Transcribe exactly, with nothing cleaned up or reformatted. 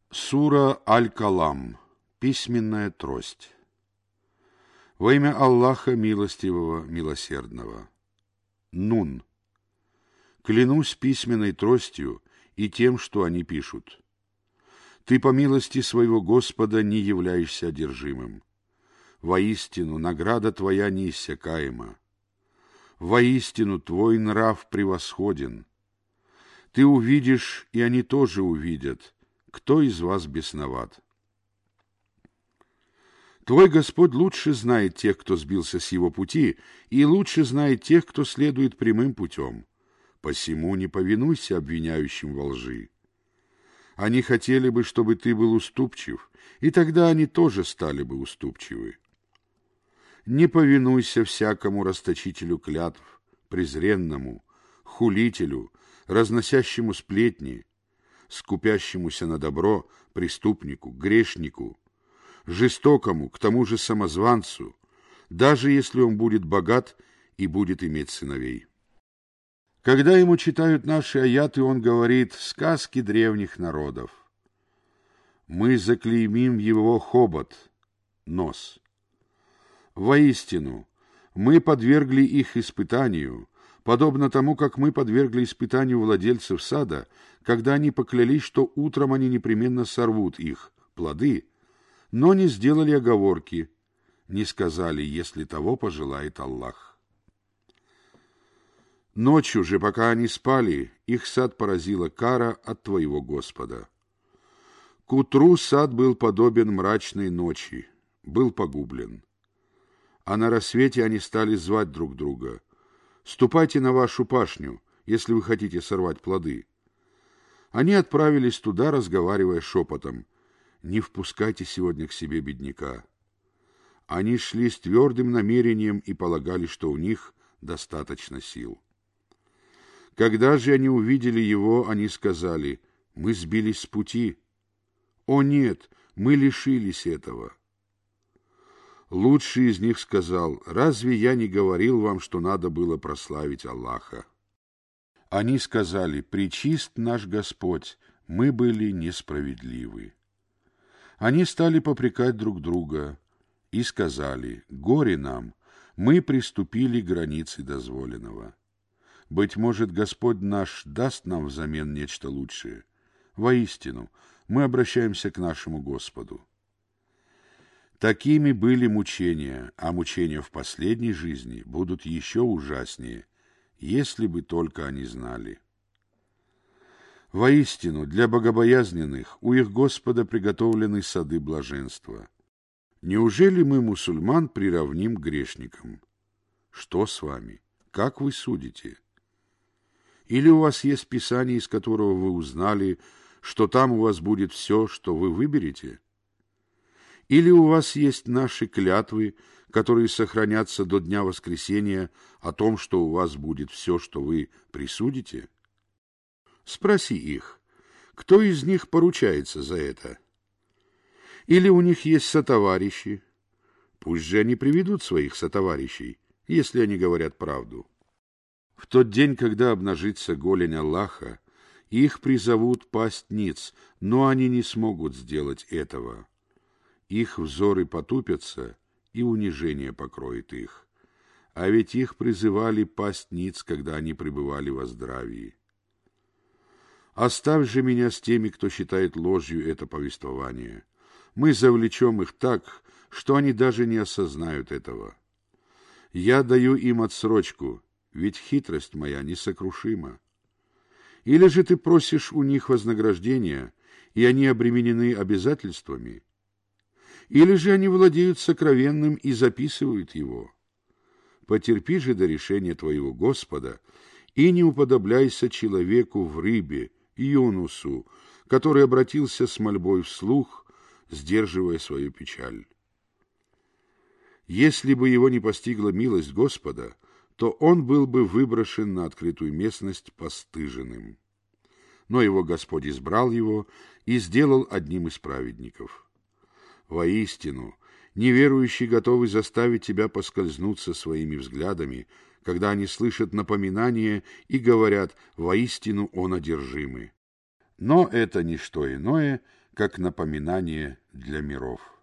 Сура Аль-Калам. Письменная трость. Во имя Аллаха Милостивого, Милосердного. Нун. Клянусь письменной тростью и тем, что они пишут. Ты по милости своего Господа не являешься одержимым. Воистину, награда твоя неиссякаема. Воистину, твой нрав превосходен. Ты увидишь, и они тоже увидят, кто из вас бесноват. Твой Господь лучше знает тех, кто сбился с его пути, и лучше знает тех, кто следует прямым путем. Посему не повинуйся обвиняющим во лжи. Они хотели бы, чтобы ты был уступчив, и тогда они тоже стали бы уступчивы. Не повинуйся всякому расточителю клятв, презренному, хулителю, разносящему сплетни, скупящемуся на добро, преступнику, грешнику, жестокому, к тому же самозванцу, даже если он будет богат и будет иметь сыновей. Когда ему читают наши аяты, он говорит сказки древних народов. Мы заклеймим его хобот, нос. Воистину, мы подвергли их испытанию, подобно тому, как мы подвергли испытанию владельцев сада, когда они поклялись, что утром они непременно сорвут их, плоды, но не сделали оговорки, не сказали, если того пожелает Аллах. Ночью же, пока они спали, их сад поразила кара от твоего Господа. К утру сад был подобен мрачной ночи, был погублен. А на рассвете они стали звать друг друга. «Ступайте на вашу пашню, если вы хотите сорвать плоды». Они отправились туда, разговаривая шепотом. «Не впускайте сегодня к себе бедняка». Они шли с твердым намерением и полагали, что у них достаточно сил. Когда же они увидели его, они сказали: «Мы сбились с пути». «О нет, мы лишились этого». Лучший из них сказал: «Разве я не говорил вам, что надо было прославить Аллаха?» Они сказали: «Пречист наш Господь, мы были несправедливы». Они стали попрекать друг друга и сказали: «Горе нам, мы приступили к границе дозволенного. Быть может, Господь наш даст нам взамен нечто лучшее. Воистину, мы обращаемся к нашему Господу». Такими были мучения, а мучения в последней жизни будут еще ужаснее, если бы только они знали. Воистину, для богобоязненных у их Господа приготовлены сады блаженства. Неужели мы мусульман приравним к грешникам? Что с вами? Как вы судите? Или у вас есть Писание, из которого вы узнали, что там у вас будет все, что вы выберете? Или у вас есть наши клятвы, которые сохранятся до дня воскресения, о том, что у вас будет все, что вы присудите? Спроси их, кто из них поручается за это? Или у них есть сотоварищи? Пусть же они приведут своих сотоварищей, если они говорят правду. В тот день, когда обнажится голень Аллаха, их призовут пасть ниц, но они не смогут сделать этого. Их взоры потупятся, и унижение покроет их. А ведь их призывали пасть ниц, когда они пребывали во здравии. Оставь же меня с теми, кто считает ложью это повествование. Мы завлечем их так, что они даже не осознают этого. Я даю им отсрочку, ведь хитрость моя несокрушима. Или же ты просишь у них вознаграждения, и они обременены обязательствами? Или же они владеют сокровенным и записывают его? Потерпи же до решения твоего Господа и не уподобляйся человеку в рыбе, Юнусу, который обратился с мольбой вслух, сдерживая свою печаль. Если бы его не постигла милость Господа, то он был бы выброшен на открытую местность постыженным. Но его Господь избрал его и сделал одним из праведников. Воистину, неверующие готовы заставить тебя поскользнуться своими взглядами, когда они слышат напоминание и говорят: «Воистину он одержимый». Но это не что иное, как напоминание для миров.